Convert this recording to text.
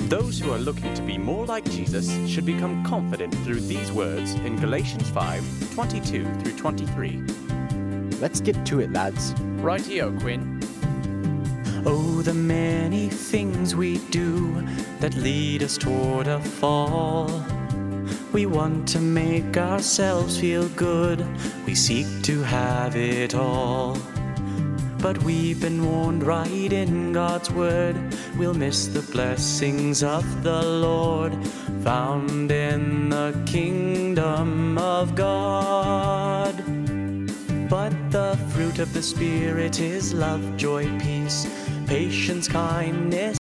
Those who are looking to be more like Jesus should become confident through these words in Galatians 5:22 through 23. Let's get to it, lads. Rightio, Quinn. Oh, the many things we do that lead us toward a fall. We want to make ourselves feel good. We seek to have it all. But we've been warned right in God's word, we'll miss the blessings of the Lord, found in the kingdom of God. But the fruit of the Spirit is love, joy, peace, patience, kindness,